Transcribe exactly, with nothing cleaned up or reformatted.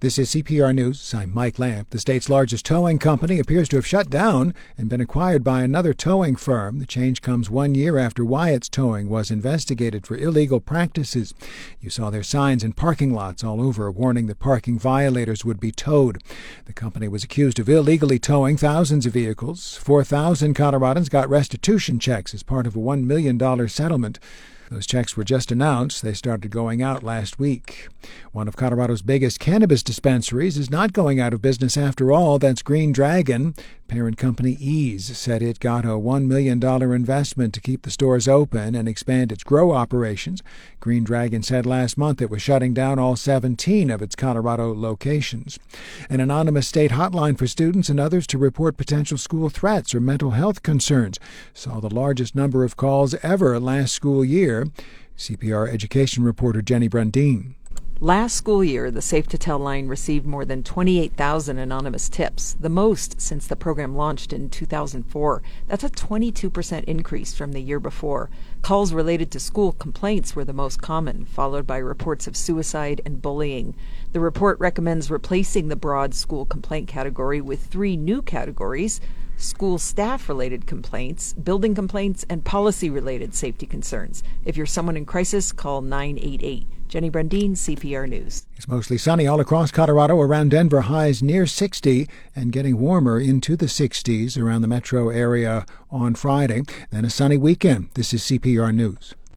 This is C P R News. I'm Mike Lamp. The state's largest towing company appears to have shut down and been acquired by another towing firm. The change comes one year after Wyatt's Towing was investigated for illegal practices. You saw their signs in parking lots all over warning that parking violators would be towed. The company was accused of illegally towing thousands of vehicles. four thousand Coloradans got restitution checks as part of a one million dollars settlement. Those checks were just announced. They started going out last week. One of Colorado's biggest cannabis dispensaries is not going out of business after all. That's Green Dragon. Parent company Ease said it got a one million dollars investment to keep the stores open and expand its grow operations. Green Dragon said last month it was shutting down all seventeen of its Colorado locations. An anonymous state hotline for students and others to report potential school threats or mental health concerns saw the largest number of calls ever last school year. C P R education reporter Jenny Brundin. Last school year, the Safe to Tell line received more than twenty-eight thousand anonymous tips, the most since the program launched in two thousand four. That's a twenty-two percent increase from the year before. Calls related to school complaints were the most common, followed by reports of suicide and bullying. The report recommends replacing the broad school complaint category with three new categories: school staff-related complaints, building complaints, and policy-related safety concerns. If you're someone in crisis, call nine eight eight. Jenny Brundin, C P R News. It's mostly sunny all across Colorado. Around Denver, highs near sixty and getting warmer into the sixties around the metro area on Friday. Then a sunny weekend. This is C P R News.